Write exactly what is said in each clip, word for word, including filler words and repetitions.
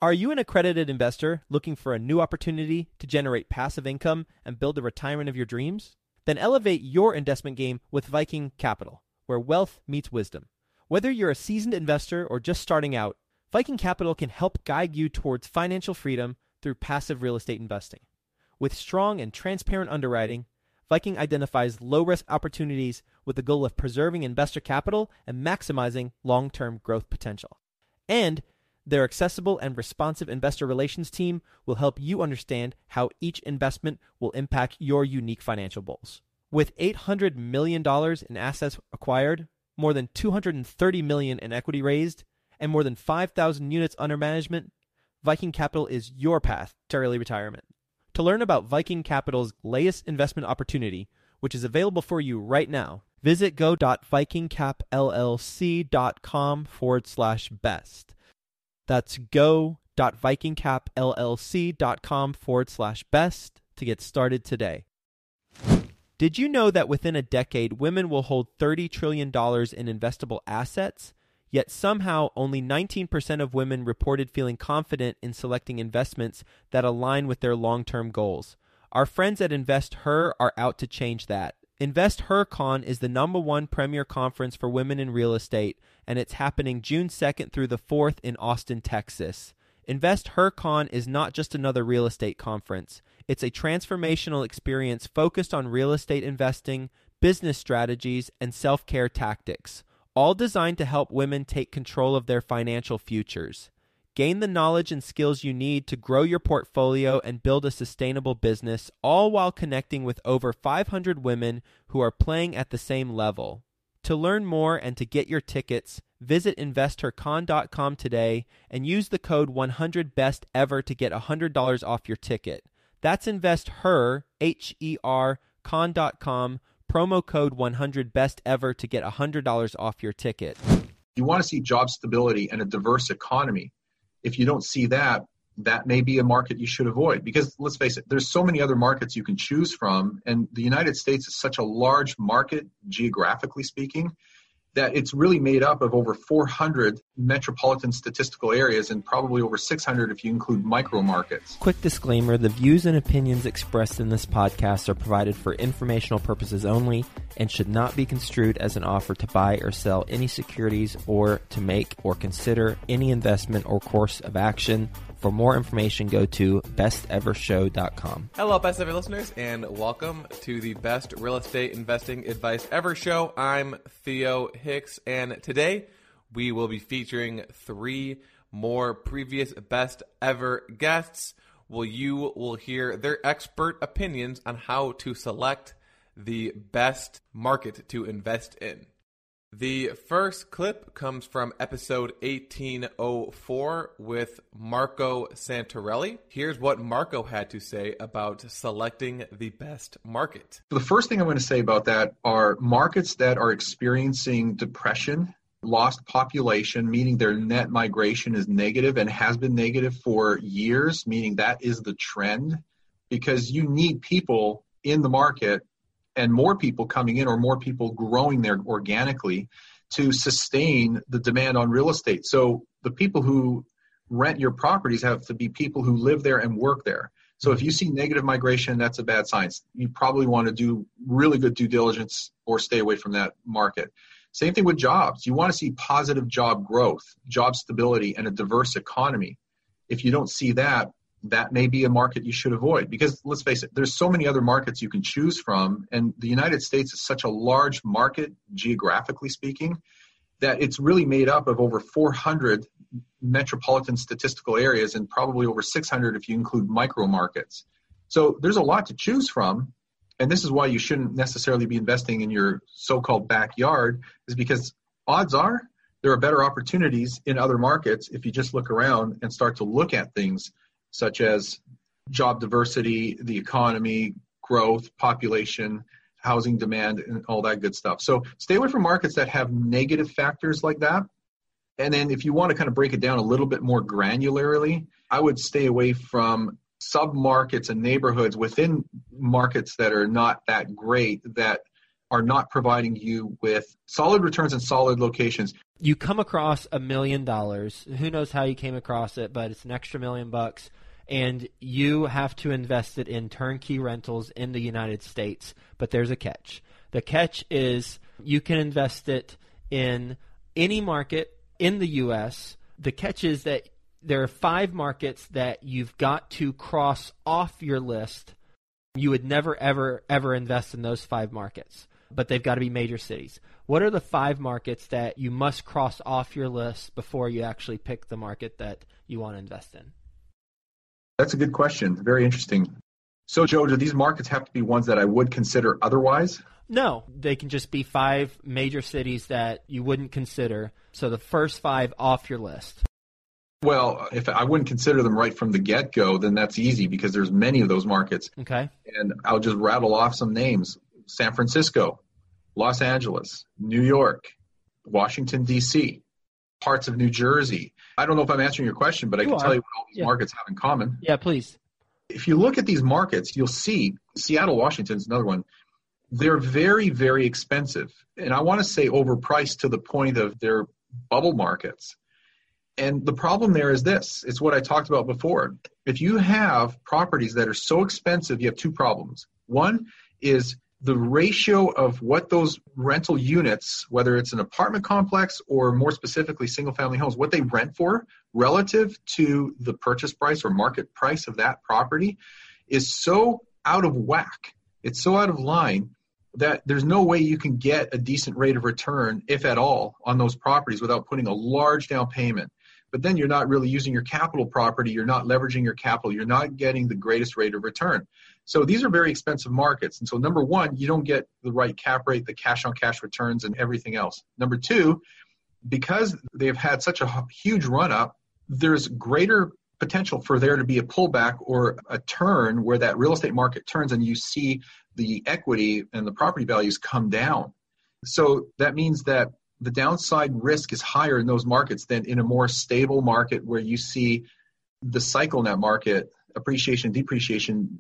Are you an accredited investor looking for a new opportunity to generate passive income and build the retirement of your dreams? Then elevate your investment game with Viking Capital, where wealth meets wisdom. Whether you're a seasoned investor or just starting out, Viking Capital can help guide you towards financial freedom through passive real estate investing. With strong and transparent underwriting, Viking identifies low-risk opportunities with the goal of preserving investor capital and maximizing long-term growth potential. And their accessible and responsive investor relations team will help you understand how each investment will impact your unique financial goals. With eight hundred million dollars in assets acquired, more than two hundred thirty million dollars in equity raised, and more than five thousand units under management, Viking Capital is your path to early retirement. To learn about Viking Capital's latest investment opportunity, which is available for you right now, visit go.vikingcapllc.com forward slash best. That's go.vikingcapllc.com forward slash best to get started today. Did you know that within a decade, women will hold thirty trillion dollars in investable assets? Yet somehow only nineteen percent of women reported feeling confident in selecting investments that align with their long-term goals. Our friends at InvestHer are out to change that. InvestHerCon is the number one premier conference for women in real estate, and it's happening June second through the fourth in Austin, Texas. InvestHerCon is not just another real estate conference. It's a transformational experience focused on real estate investing, business strategies, and self-care tactics, all designed to help women take control of their financial futures. Gain the knowledge and skills you need to grow your portfolio and build a sustainable business, all while connecting with over five hundred women who are playing at the same level. To learn more and to get your tickets, visit investor con dot com today and use the code one hundred best ever to get one hundred dollars off your ticket. That's InvestHer, H E R, con dot com, promo code one hundred best ever to get one hundred dollars off your ticket. You want to see job stability and a diverse economy. If you don't see that, that may be a market you should avoid, because let's face it, there's so many other markets you can choose from, and the United States is such a large market, geographically speaking, that it's really made up of over four hundred metropolitan statistical areas and probably over six hundred if you include micro markets. Quick disclaimer, the views and opinions expressed in this podcast are provided for informational purposes only and should not be construed as an offer to buy or sell any securities or to make or consider any investment or course of action. For more information, go to best ever show dot com. Hello, Best Ever listeners, and welcome to the Best Real Estate Investing Advice Ever Show. I'm Theo Hicks, and today we will be featuring three more previous Best Ever guests. Well, you will hear their expert opinions on how to select the best market to invest in. The first clip comes from episode eighteen oh four with Marco Santarelli. Here's what Marco had to say about selecting the best market. The first thing I'm going to say about that are markets that are experiencing depression, lost population, meaning their net migration is negative and has been negative for years, meaning that is the trend, because you need people in the market and more people coming in or more people growing there organically to sustain the demand on real estate. So the people who rent your properties have to be people who live there and work there. So if you see negative migration, that's a bad sign. You probably want to do really good due diligence or stay away from that market. Same thing with jobs. You want to see positive job growth, job stability, and a diverse economy. If you don't see that, that may be a market you should avoid, because let's face it, there's so many other markets you can choose from, and the United States is such a large market, geographically speaking, that it's really made up of over four hundred metropolitan statistical areas and probably over six hundred if you include micro markets. So there's a lot to choose from, and this is why you shouldn't necessarily be investing in your so-called backyard, is because odds are there are better opportunities in other markets if you just look around and start to look at things such as job diversity, the economy, growth, population, housing demand, and all that good stuff. So stay away from markets that have negative factors like that. And then if you want to kind of break it down a little bit more granularly, I would stay away from sub-markets and neighborhoods within markets that are not that great, that are not providing you with solid returns and solid locations. You come across a million dollars. Who knows how you came across it, but it's an extra million bucks. And you have to invest it in turnkey rentals in the United States. But there's a catch. The catch is you can invest it in any market in the U S. The catch is that there are five markets that you've got to cross off your list. You would never, ever, ever invest in those five markets, but they've got to be major cities. What are the five markets that you must cross off your list before you actually pick the market that you want to invest in? That's a good question. Very interesting. So, Joe, do these markets have to be ones that I would consider otherwise? No, they can just be five major cities that you wouldn't consider. So the first five off your list. Well, if I wouldn't consider them right from the get-go, then that's easy because there's many of those markets. Okay. And I'll just rattle off some names. San Francisco, Los Angeles, New York, Washington, D C, parts of New Jersey. I don't know if I'm answering your question, but I You can are. tell you what all these Yeah. markets have in common. Yeah, please. If you look at these markets, you'll see Seattle, Washington is another one. They're very, very expensive. And I want to say overpriced to the point of their bubble markets. And the problem there is this. It's what I talked about before. If you have properties that are so expensive, you have two problems. One is the ratio of what those rental units, whether it's an apartment complex or more specifically single-family homes, what they rent for relative to the purchase price or market price of that property is so out of whack. It's so out of line that there's no way you can get a decent rate of return, if at all, on those properties without putting a large down payment. But then you're not really using your capital property. You're not leveraging your capital. You're not getting the greatest rate of return. So these are very expensive markets. And so number one, you don't get the right cap rate, the cash on cash returns, and everything else. Number two, because they've had such a huge run up, there's greater potential for there to be a pullback or a turn where that real estate market turns and you see the equity and the property values come down. So that means that the downside risk is higher in those markets than in a more stable market where you see the cycle in that market, appreciation, depreciation,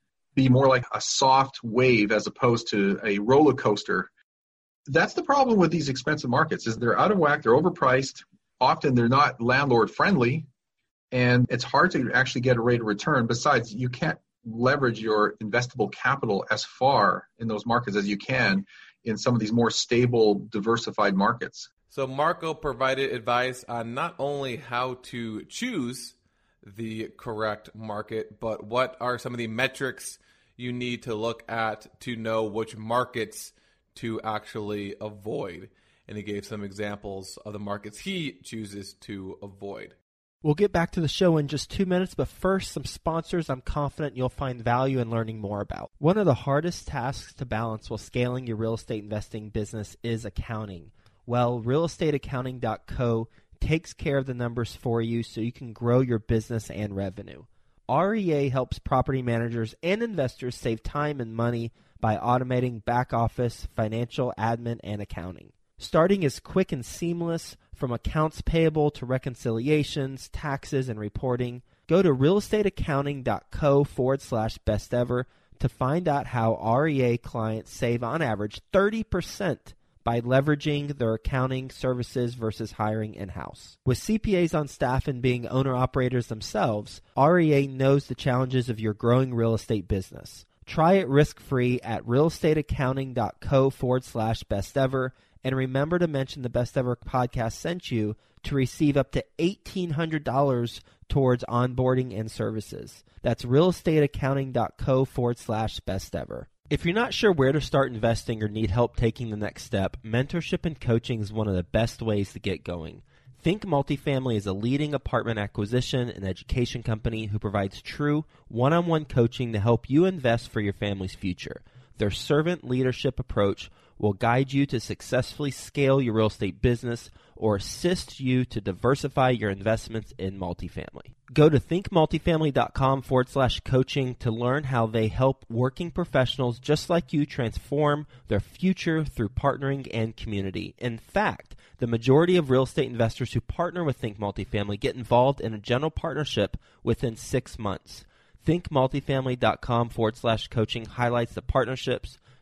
be more like a soft wave as opposed to a roller coaster. That's the problem with these expensive markets is they're out of whack, they're overpriced. Often they're not landlord friendly, and it's hard to actually get a rate of return. Besides, you can't leverage your investable capital as far in those markets as you can in some of these more stable, diversified markets. So Marco provided advice on not only how to choose the correct market, but what are some of the metrics you need to look at to know which markets to actually avoid. And he gave some examples of the markets he chooses to avoid. We'll get back to the show in just two minutes, but first, some sponsors I'm confident you'll find value in learning more about. One of the hardest tasks to balance while scaling your real estate investing business is accounting. Well, real estate accounting dot co takes care of the numbers for you so you can grow your business and revenue. R E A helps property managers and investors save time and money by automating back office, financial, admin, and accounting. Starting is quick and seamless, from accounts payable to reconciliations, taxes, and reporting. Go to real estate accounting dot co forward slash best ever to find out how R E A clients save on average thirty percent by leveraging their accounting services versus hiring in-house. With C P As on staff and being owner-operators themselves, R E A knows the challenges of your growing real estate business. Try it risk-free at real estate accounting dot co forward slash best ever. And remember to mention the Best Ever podcast sent you to receive up to eighteen hundred dollars towards onboarding and services. That's real estate accounting dot co forward slash best ever. If you're not sure where to start investing or need help taking the next step, mentorship and coaching is one of the best ways to get going. Think Multifamily is a leading apartment acquisition and education company who provides true one-on-one coaching to help you invest for your family's future. Their servant leadership approach will guide you to successfully scale your real estate business or assist you to diversify your investments in multifamily. Go to think multifamily dot com forward slash coaching to learn how they help working professionals just like you transform their future through partnering and community. In fact, the majority of real estate investors who partner with Think Multifamily get involved in a general partnership within six months. think multifamily dot com forward slash coaching highlights the partnerships,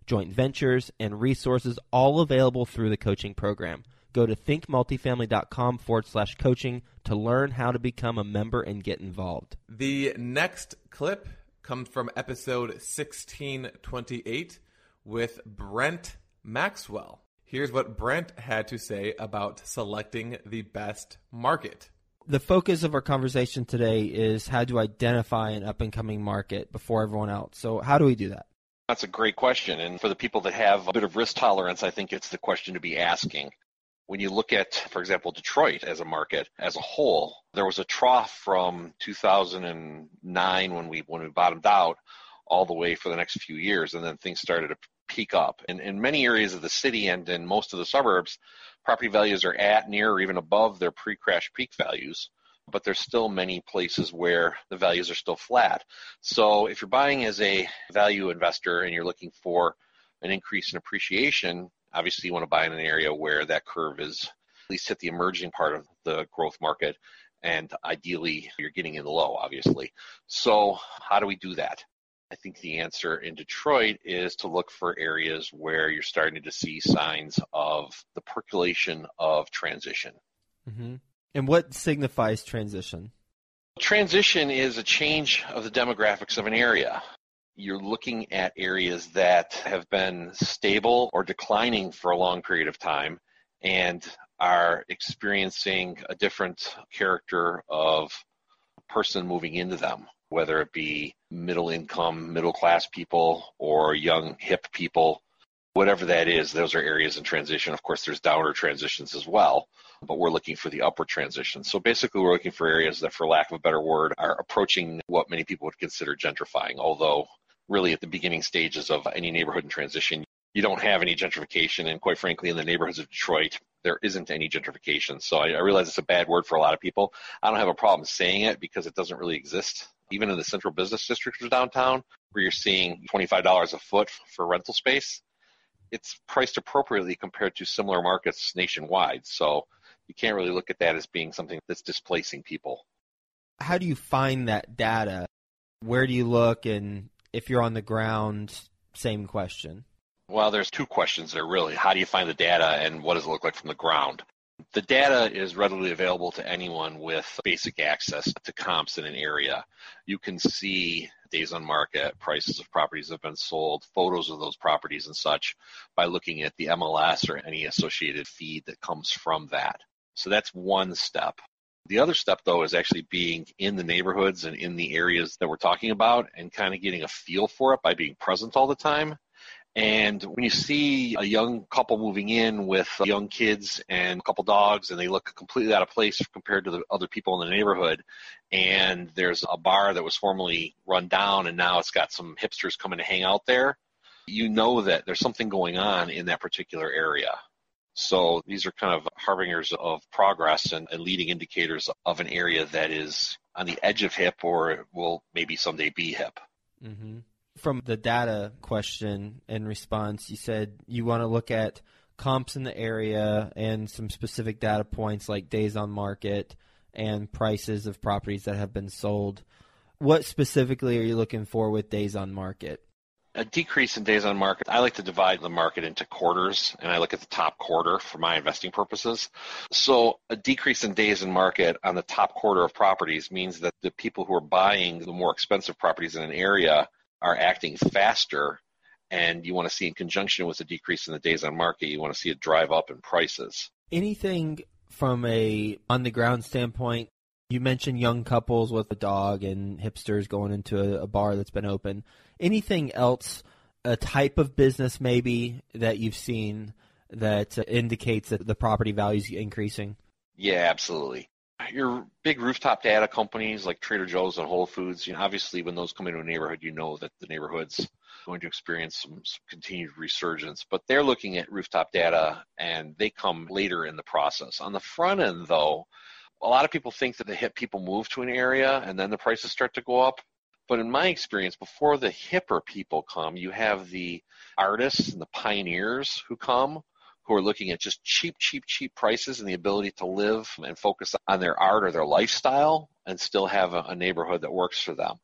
joint ventures, and resources, all available through the coaching program. Go to thinkmultifamily.com forward slash coaching to learn how to become a member and get involved. The next clip comes from episode sixteen twenty-eight with Brent Maxwell. Here's what Brent had to say about selecting the best market. The focus of our conversation today is how to identify an up-and-coming market before everyone else. So how do we do that? That's a great question. And for the people that have a bit of risk tolerance, I think it's the question to be asking. When you look at, for example, Detroit as a market as a whole, there was a trough from two thousand nine when we when we bottomed out all the way for the next few years, and then things started to peak up. And in many areas of the city and in most of the suburbs, property values are at, near, or even above their pre-crash peak values, but there's still many places where the values are still flat. So if you're buying as a value investor and you're looking for an increase in appreciation, obviously you want to buy in an area where that curve is at least hit the emerging part of the growth market, and ideally you're getting in the low, obviously. So how do we do that? I think the answer in Detroit is to look for areas where you're starting to see signs of the percolation of transition. Mm-hmm. And what signifies transition? Transition is a change of the demographics of an area. You're looking at areas that have been stable or declining for a long period of time and are experiencing a different character of person moving into them, whether it be middle income, middle class people, or young, hip people, whatever that is. Those are areas in transition. Of course, there's downward transitions as well, but we're looking for the upward transition. So basically, we're looking for areas that, for lack of a better word, are approaching what many people would consider gentrifying, although really at the beginning stages of any neighborhood in transition, you don't have any gentrification. And quite frankly, in the neighborhoods of Detroit, there isn't any gentrification. So I, I realize it's a bad word for a lot of people. I don't have a problem saying it because it doesn't really exist. Even in the central business districts of downtown, where you're seeing twenty-five dollars a foot for rental space, it's priced appropriately compared to similar markets nationwide. So you can't really look at that as being something that's displacing people. How do you find that data? Where do you look? And if you're on the ground, same question. Well, there's two questions there, really. How do you find the data, and what does it look like from the ground? The data is readily available to anyone with basic access to comps in an area. You can see days on market, prices of properties that have been sold, photos of those properties and such by looking at the M L S or any associated feed that comes from that. So that's one step. The other step, though, is actually being in the neighborhoods and in the areas that we're talking about and kind of getting a feel for it by being present all the time. And when you see a young couple moving in with young kids and a couple dogs, and they look completely out of place compared to the other people in the neighborhood, and there's a bar that was formerly run down and now it's got some hipsters coming to hang out there, you know that there's something going on in that particular area. So these are kind of harbingers of progress and, and leading indicators of an area that is on the edge of hip or will maybe someday be hip. Mm-hmm. From the data question and response, you said you want to look at comps in the area and some specific data points like days on market and prices of properties that have been sold. What specifically are you looking for with days on market? A decrease in days on market. I like to divide the market into quarters, and I look at the top quarter for my investing purposes. So a decrease in days in market on the top quarter of properties means that the people who are buying the more expensive properties in an area are acting faster, and you want to see in conjunction with the decrease in the days on market, you want to see it drive up in prices. Anything from a on-the-ground standpoint? You mentioned young couples with a dog and hipsters going into a, a bar that's been open. Anything else, a type of business maybe that you've seen that indicates that the property value is increasing? Yeah, absolutely. Your big rooftop data companies like Trader Joe's and Whole Foods, you know, obviously when those come into a neighborhood, you know that the neighborhood's going to experience some, some continued resurgence. But they're looking at rooftop data, and they come later in the process. On the front end, though, a lot of people think that the hip people move to an area and then the prices start to go up. But in my experience, before the hipper people come, you have the artists and the pioneers who come, who are looking at just cheap, cheap, cheap prices and the ability to live and focus on their art or their lifestyle and still have a, a neighborhood that works for them.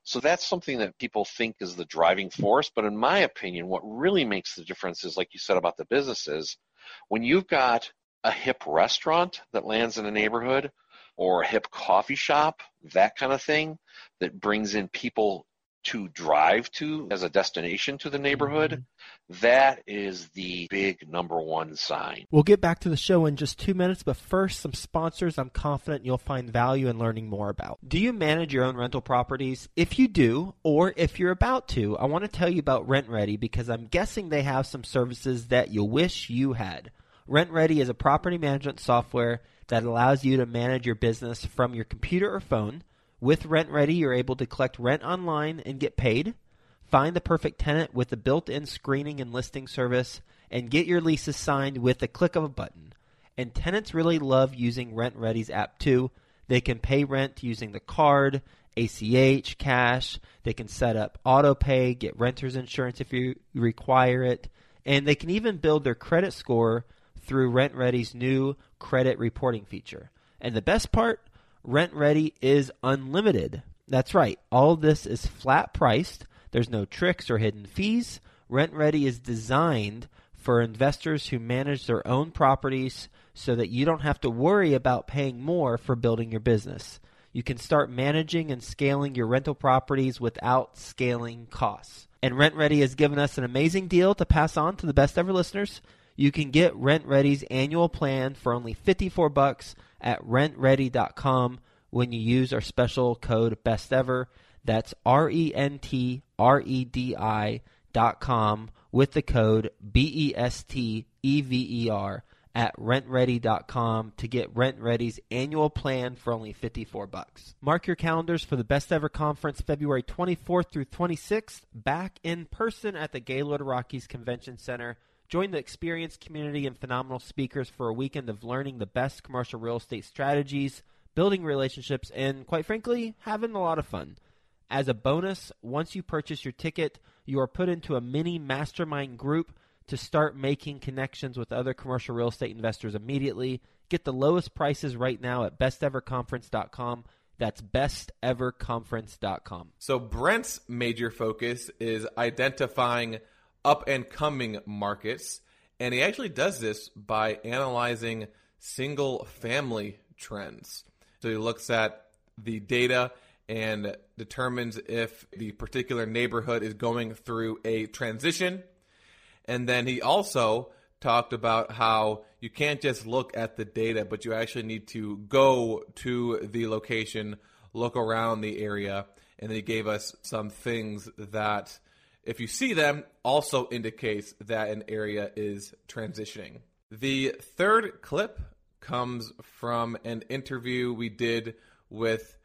So that's something that people think is the driving force. But in my opinion, what really makes the difference is, like you said about the businesses, when you've got a hip restaurant that lands in a neighborhood or a hip coffee shop, that kind of thing, that brings in people to drive to as a destination to the neighborhood, mm-hmm. that is the big number one sign. We'll get back to the show in just two minutes, but first, some sponsors I'm confident you'll find value in learning more about. Do you manage your own rental properties? If you do, or if you're about to, I want to tell you about RentRedi because I'm guessing they have some services that you wish you had. RentRedi is a property management software that allows you to manage your business from your computer or phone. With RentRedi, you're able to collect rent online and get paid, find the perfect tenant with a built-in screening and listing service, and get your leases signed with the click of a button. And tenants really love using RentRedi's app too. They can pay rent using the card, A C H, cash. They can set up auto pay, get renter's insurance if you require it, and they can even build their credit score through RentRedi's new credit reporting feature. And the best part, RentRedi is unlimited. That's right. All this is flat priced. There's no tricks or hidden fees. RentRedi is designed for investors who manage their own properties so that you don't have to worry about paying more for building your business. You can start managing and scaling your rental properties without scaling costs. And RentRedi has given us an amazing deal to pass on to the best ever listeners. You can get RentRedi's annual plan for only fifty-four bucks at rent redi dot com when you use our special code BESTEVER. That's R E N T R E D I dot com with the code B E S T E V E R at rent redi dot com to get RentRedi's annual plan for only fifty-four bucks. Mark your calendars for the Best Ever Conference February twenty-fourth through twenty-sixth, back in person at the Gaylord Rockies Convention Center. Join the experienced community and phenomenal speakers for a weekend of learning the best commercial real estate strategies, building relationships, and, quite frankly, having a lot of fun. As a bonus, once you purchase your ticket, you are put into a mini mastermind group to start making connections with other commercial real estate investors immediately. Get the lowest prices right now at best ever conference dot com. That's best ever conference dot com. So Brent's major focus is identifying up-and-coming markets, and he actually does this by analyzing single-family trends. So he looks at the data and determines if the particular neighborhood is going through a transition. And then he also talked about how you can't just look at the data, but you actually need to go to the location, look around the area, and then he gave us some things that, if you see them, also indicates that an area is transitioning. The third clip comes from an interview we did with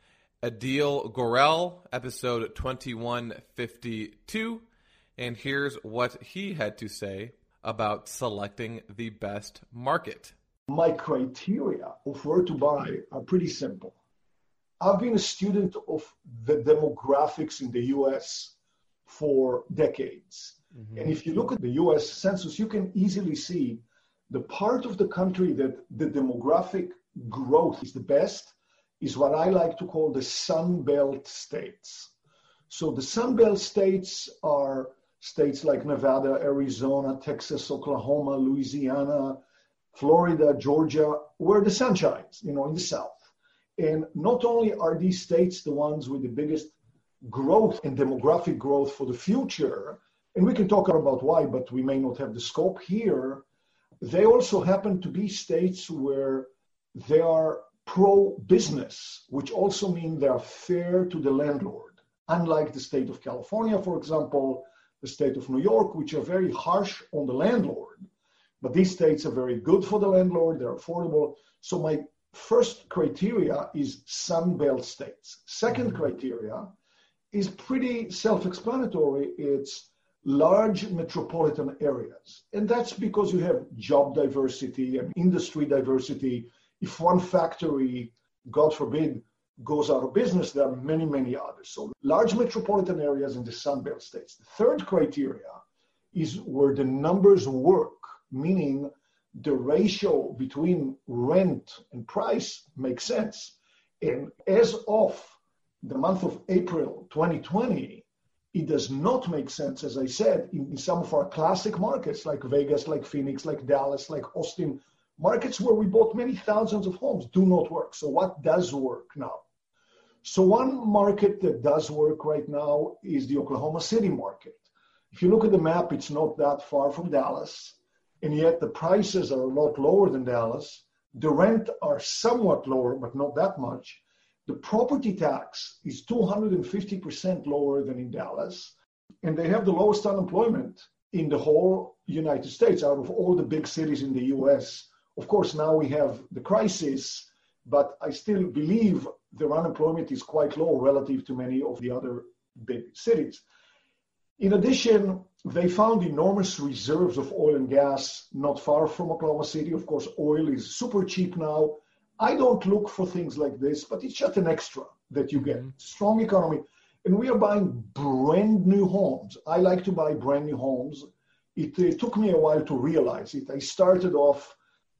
Adil Gorel, episode twenty-one fifty-two, and here's what he had to say about selecting the best market. My criteria of where to buy are pretty simple. I've been a student of the demographics in the U S for decades. Mm-hmm. And if you look at the U S Census, you can easily see the part of the country that the demographic growth is the best is what I like to call the Sun Belt states. So the Sun Belt states are states like Nevada, Arizona, Texas, Oklahoma, Louisiana, Florida, Georgia, where the sun shines, you know, in the South. And not only are these states the ones with the biggest growth and demographic growth for the future, and we can talk about why, but we may not have the scope here, they also happen to be states where they are pro-business, which also means they are fair to the landlord. Unlike the state of California, for example, the state of New York, which are very harsh on the landlord. But these states are very good for the landlord, they're affordable. So my first criteria is Sun Belt states. Second criteria is pretty self-explanatory. It's large metropolitan areas. And that's because you have job diversity and industry diversity. If one factory, God forbid, goes out of business, there are many, many others. So large metropolitan areas in the Sun Belt states. The third criteria is where the numbers work, meaning the ratio between rent and price makes sense. And as of the month of April twenty twenty, it does not make sense, as I said, in, in some of our classic markets like Vegas, like Phoenix, like Dallas, like Austin, markets where we bought many thousands of homes do not work. So what does work now? So one market that does work right now is the Oklahoma City market. If you look at the map, it's not that far from Dallas, and yet the prices are a lot lower than Dallas. The rent are somewhat lower, but not that much. The property tax is two hundred fifty percent lower than in Dallas, and they have the lowest unemployment in the whole United States out of all the big cities in the U S. Of course, now we have the crisis, but I still believe their unemployment is quite low relative to many of the other big cities. In addition, they found enormous reserves of oil and gas not far from Oklahoma City. Of course, oil is super cheap now. I don't look for things like this, but it's just an extra that you get. Strong economy. And we are buying brand new homes. I like to buy brand new homes. It, it took me a while to realize it. I started off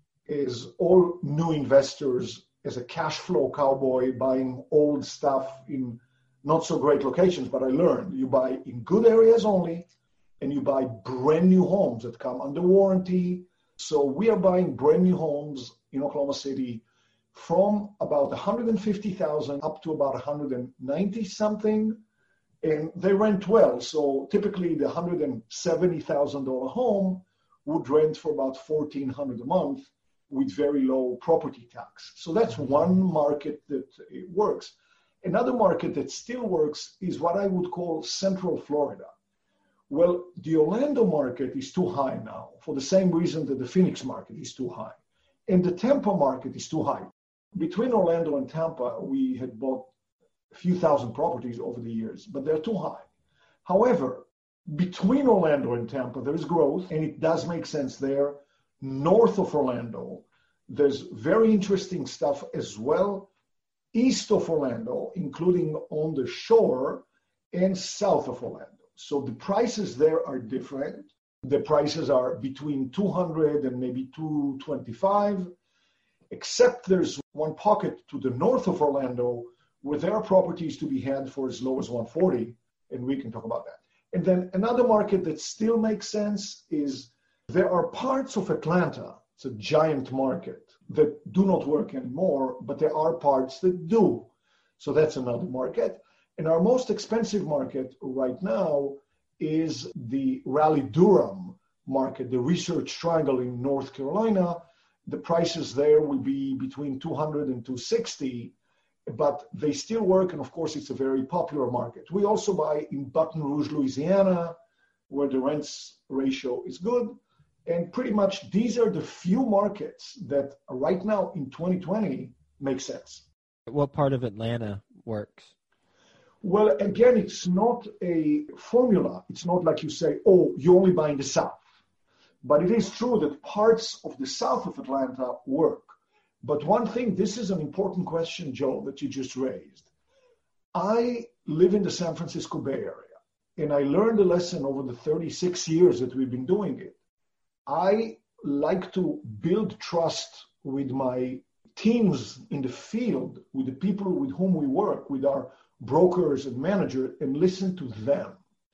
as all new investors, as a cash flow cowboy, buying old stuff in not so great locations, but I learned you buy in good areas only, and you buy brand new homes that come under warranty. So we are buying brand new homes in Oklahoma City from about one hundred fifty thousand up to about one hundred ninety something, and they rent well. So typically the one hundred seventy thousand dollars home would rent for about fourteen hundred dollars a month with very low property tax. So that's one market that it works. Another market that still works is what I would call Central Florida. Well, the Orlando market is too high now for the same reason that the Phoenix market is too high. And the Tampa market is too high. Between Orlando and Tampa, we had bought a few thousand properties over the years, but they're too high. However, between Orlando and Tampa, there is growth, and it does make sense there. North of Orlando, there's very interesting stuff as well. East of Orlando, including on the shore, and south of Orlando. So the prices there are different. The prices are between two hundred and maybe two twenty-five, except there's one pocket to the north of Orlando where there are properties to be had for as low as one forty, and we can talk about that. And then another market that still makes sense is there are parts of Atlanta, it's a giant market, that do not work anymore, but there are parts that do. So that's another market. And our most expensive market right now is the Raleigh-Durham market, the Research Triangle in North Carolina. The prices there will be between two hundred and two sixty, but they still work. And of course, it's a very popular market. We also buy in Baton Rouge, Louisiana, where the rents ratio is good. And pretty much these are the few markets that right now in twenty twenty make sense. What part of Atlanta works? Well, again, it's not a formula. It's not like you say, oh, you only buy in the South. But it is true that parts of the south of Atlanta work. But one thing, this is an important question, Joe, that you just raised. I live in the San Francisco Bay Area, and I learned a lesson over the thirty-six years that we've been doing it. I like to build trust with my teams in the field, with the people with whom we work, with our brokers and managers, and listen to them.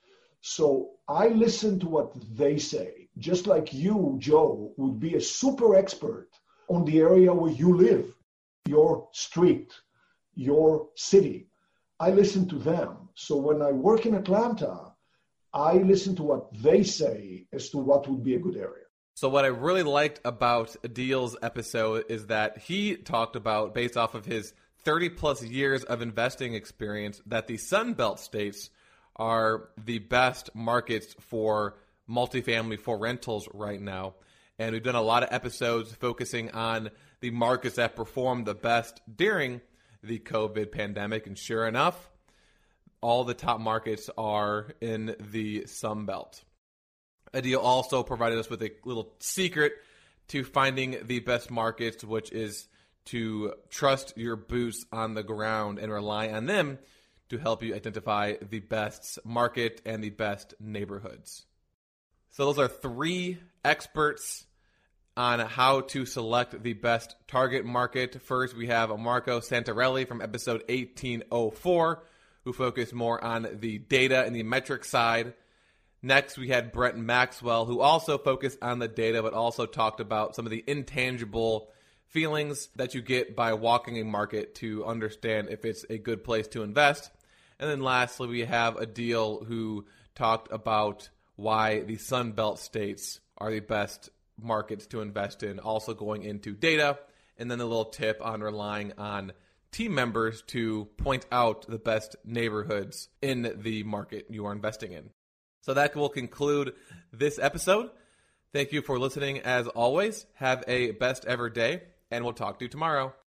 So I listen to what they say, just like you, Joe, would be a super expert on the area where you live, your street, your city. I listen to them. So when I work in Atlanta, I listen to what they say as to what would be a good area. So what I really liked about Adil's episode is that he talked about, based off of his thirty plus years of investing experience, that the Sun Belt states are the best markets for multifamily, for rentals right now. And we've done a lot of episodes focusing on the markets that performed the best during the COVID pandemic. And sure enough, all the top markets are in the Sun Belt. Adil also provided us with a little secret to finding the best markets, which is to trust your boots on the ground and rely on them to help you identify the best market and the best neighborhoods. So those are three experts on how to select the best target market. First, we have Marco Santarelli from episode eighteen oh four, who focused more on the data and the metric side. Next, we had Brent Maxwell, who also focused on the data, but also talked about some of the intangible feelings that you get by walking a market to understand if it's a good place to invest. And then lastly, we have Adil, who talked about why the Sun Belt states are the best markets to invest in, also going into data, and then a little tip on relying on team members to point out the best neighborhoods in the market you are investing in. So that will conclude this episode. Thank you for listening as always. Have a best ever day, and we'll talk to you tomorrow.